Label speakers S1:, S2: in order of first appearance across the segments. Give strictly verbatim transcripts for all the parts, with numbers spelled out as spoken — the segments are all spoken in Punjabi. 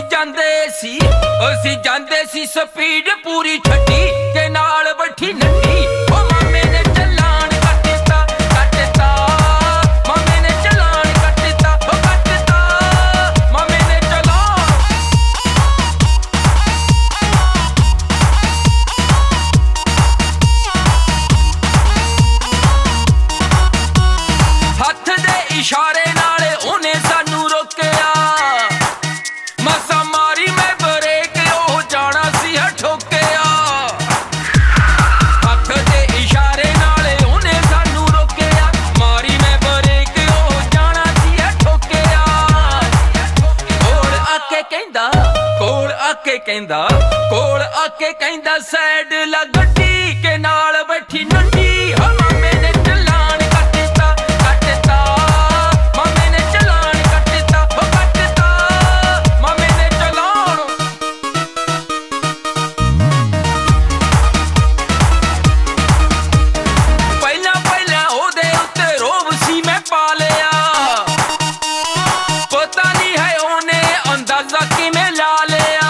S1: ਅਸੀਂ ਜਾਂਦੇ ਸੀ ਅਸੀਂ ਜਾਂਦੇ ਸੀ ਸਪੀਡ ਪੂਰੀ ਛੱਡੀ ਤੇ ਨਾਲ ਬੈਠੀ ਨੱਡੀ ਓ ਮਾਮੇ ਨੇ ਚਲਾਣ ਕੱਟਤਾ ਕੱਟਤਾ ਮਾਮੇ ਨੇ ਚਲਾਣ ਕੱਟਤਾ ਓ ਕੱਟਤਾ ਮਾਮੇ ਨੇ ਚਲਾਣ ਹੱਥ ਦੇ ਇਸ਼ਾਰੇ ਨਾਲ ਉਹਨੇ ਸਾਨੂੰ ਰੋਕਿਆ ਮਸਾ ਮਾਰੀ ਮੈਂ ਬ੍ਰੇਕ ਉਹ ਜਾਣਾ ਸੀ ਠੋਕਿਆ ਹੱਥ ਦੇ ਇਸ਼ਾਰੇ ਨਾਲ ਉਹਨੇ ਸਾਨੂੰ ਰੋਕਿਆ ਮਾਰੀ ਮੈਂ ਬ੍ਰੇਕ ਉਹ ਜਾਣਾ ਸੀ ਠੋਕਿਆ ਕੋਲ ਆ ਕੇ ਕਹਿੰਦਾ ਕੋਲ ਆ ਕੇ ਕਹਿੰਦਾ ਕੋਲ ਆ ਕੇ ਕਹਿੰਦਾ ਸਾਈਡ ਲਾ ਗੱਡੀ ਕੇ ਨਾਲ ਬੈਠੀ ਨੰਡੀ ਹੋ ਮਾਮੇ ਨੇ ਚਲਾਣ ਕੱਟਤਾ ਕੱਟਤਾ ਮਾਮੇ ਨੇ ਚਲਾਣ ਕੱਟਤਾ ਹੋ ਕੱਟਤਾ ਮਾਮੇ ਨੇ ਚਲਾਣ ਪਹਿਲਾਂ ਪਹਿਲਾਂ ਉਹਦੇ ਉੱਤੇ ਰੋਬ ਸੀ ਮੈਂ ਪਾ ਲਿਆ ਪਤਾ ਨਹੀਂ ਹੈ ਉਹਨੇ ਅੰਦਾਜ਼ਾ ਕਿਵੇਂ ਲਾ ਲਿਆ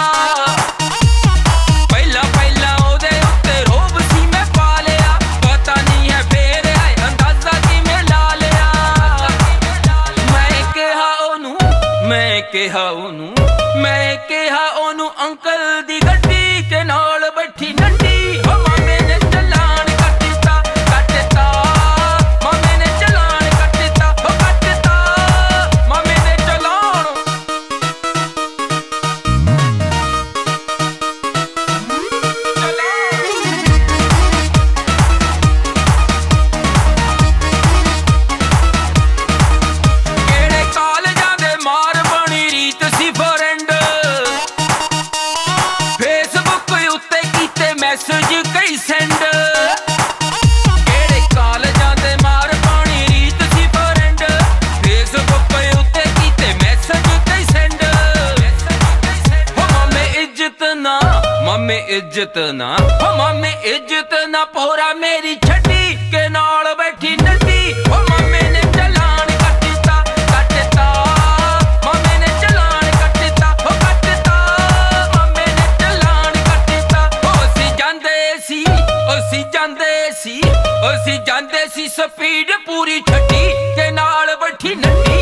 S1: ਪਹਿਲਾਂ ਪਹਿਲਾਂ ਉਹਦੇ ਉੱਤੇ ਰੋਬ ਸੀ ਮੈਂ ਪਾ ਲਿਆ ਪਤਾ ਨਹੀਂ ਹੈ ਫੇਰ ਹੈ ਅੰਦਾਜ਼ਾ ਕਿਵੇਂ ਲਾ ਲਿਆ ਮੈਂ ਕਿਹਾ ਉਹਨੂੰ ਮੈਂ ਕਿਹਾ ਉਹਨੂੰ ਮੈਂ ਕਿਹਾ ਉਹਨੂੰ ਅੰਕਲ ਦੀ ਗੱਡੀ ਕੇ ਨਾਲ ਬੈਠੀ ਨੰਡੀ ਹੋ ਮਾਮੇ ਨੇ ਚਲਾਣ ਕੱਟਤਾ ਕੱਟਤਾ ਮਾਮੇ ਨੇ ਚਲਾਣ ਕੱਟਤਾ ਹੋ ਕੱਟਤਾ ਮਾਮੇ ਨੇ ਚਲਾਣ ਕਿਹੜੇ ਕਾਲਜਾਂ ਦੇ ਮਾਰ ਬਣੀ ਰੀਤ ਸੀ ਫਰੈਂਡ ਫੇਸਬੁੱਕ ਉੱਤੇ ਕੀਤੇ ਮੈਸੇਜ ਕਈ ਸੈਂਡ ਕਿਹੜੇ ਕਾਲਜਾਂ ਦੇ ਮਾਰ ਬਣੀ ਰੀਤ ਸੀ ਫਰੈਂਡ ਫੇਸਬੁੱਕ ਉੱਤੇ ਕੀਤੇ ਮੈਸੇਜ ਕਈ ਸੈਂਡ ਹੋ ਮਾਮੇ ਇੱਜ਼ਤ ਨਾ ਮਾਮੇ ਇੱਜ਼ਤ ਨਾ ਹੋ ਮਾਮੇ ਇੱਜ਼ਤ ਨਾ ਪੋਰਾ ਮੇਰੀ ਛੱਡੀ ਕੇ ਨਾਲ ਬੈਠੀ ਨੱਡੀ ਹੋ ਮਾਮੇ ਨੇ ਚਲਾਣ ਕੱਟਤਾ ਕੱਟਤਾ ਮਾਮੇ ਨੇ ਚਲਾਣ ਕੱਟਤਾ ਹੋ ਕੱਟਤਾ ਮਾਮੇ ਨੇ ਚਲਾਣ ਕੱਟਤਾ ਹੋ ਅਸੀਂ ਜਾਂਦੇ ਸੀ ਅਸੀਂ ਜਾਂਦੇ ਸੀ ਅਸੀਂ ਜਾਂਦੇ ਸੀ ਸਪੀਡ ਪੂਰੀ ਛੱਡੀ ਤੇ ਨਾਲ ਬੈਠੀ ਨੱਡੀ